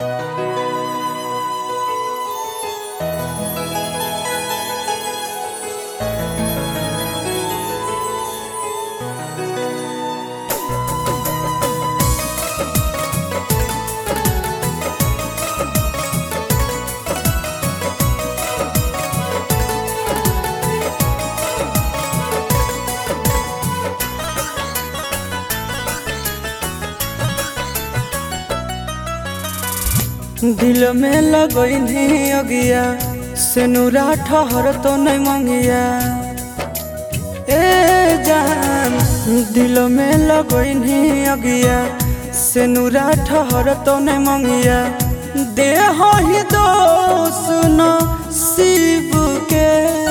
दिल में लगनी अगिया से नूरा ठहर तो नहीं मंगिया। ए जान दिल में लगनी अगिया से नूरा ठहर तो नहीं मंगिया। देह ही दोष नसीब के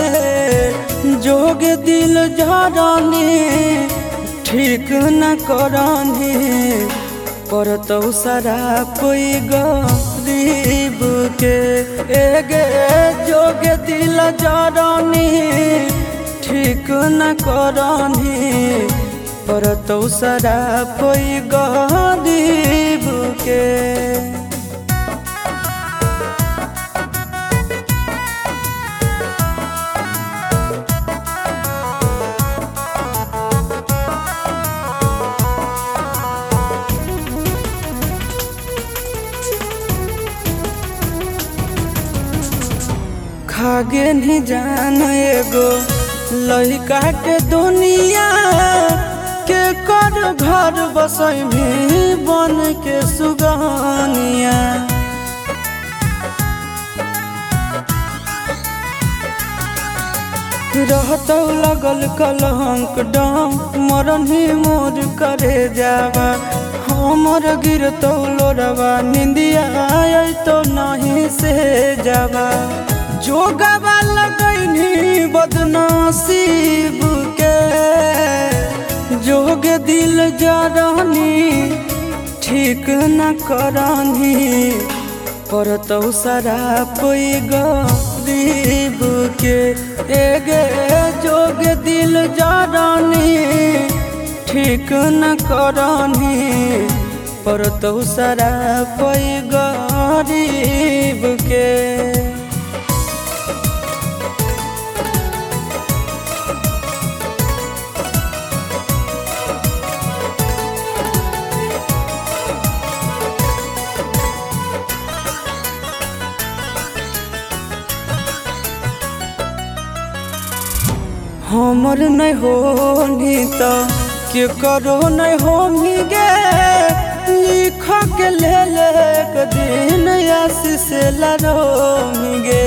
जोग दिल जरानी ठीक न करानी पर तो सारा कोई गरीब के एगे जोग दिल जरानी ठीक न करानी पर तो सारा कोई गरीब के। खागे नहीं जान एगो लड़का के दुनिया के कर घर बसई में बन के सुगनिया। रहत लगल कलंक डम मरन ही मोर करे जावा हमर गिरतो लोरवा निंदिया तो नहीं से जावा। जोगवा लगनी बदनसीब के जोग दिल जरानी ठीक न करानी पर तो सारा कोई गरीब के एगे जोग दिल जरानी ठीक न करानी पर तो सारा कोई गरीब के। हमर नहीं होनी तो के करो नहीं होमी गे लिख के ले ले दिन आशीष लरोमी गे।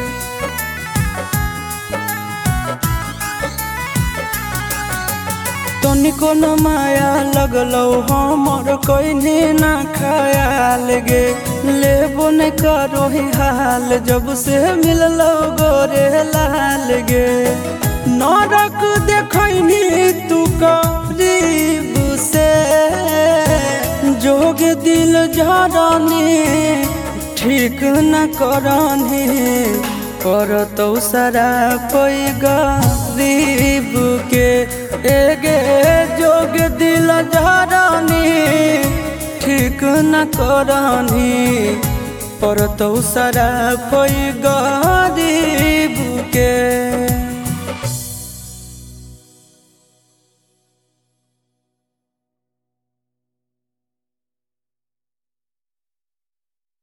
तनिको न माया लगलो हमर कोई न ख्याल गे लेबो न करो ही हाल जब से मिललो गोरे लाल गे। नरक देखनी तू करीब से जोग दिल जरानी ठीक न करानी पर तो सारा कोई गरीब के एगे जोग दिल जरानी ठीक न करानी पर तो सारा कोई गरीब के।